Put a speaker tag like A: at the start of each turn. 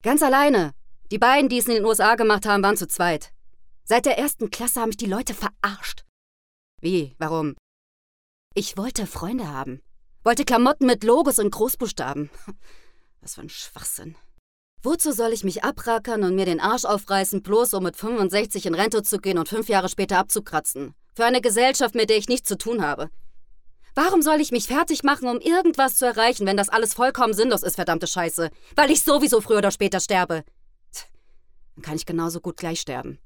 A: Ganz alleine. Die beiden, die es in den USA gemacht haben, waren zu zweit. Seit der 1. Klasse haben mich die Leute verarscht. Wie? Warum? Ich wollte Freunde haben. Wollte Klamotten mit Logos und Großbuchstaben. Was für ein Schwachsinn. Wozu soll ich mich abrackern und mir den Arsch aufreißen, bloß um mit 65 in Rente zu gehen und 5 Jahre später abzukratzen? Für eine Gesellschaft, mit der ich nichts zu tun habe. Warum soll ich mich fertig machen, um irgendwas zu erreichen, wenn das alles vollkommen sinnlos ist, verdammte Scheiße? Weil ich sowieso früher oder später sterbe. Dann kann ich genauso gut gleich sterben.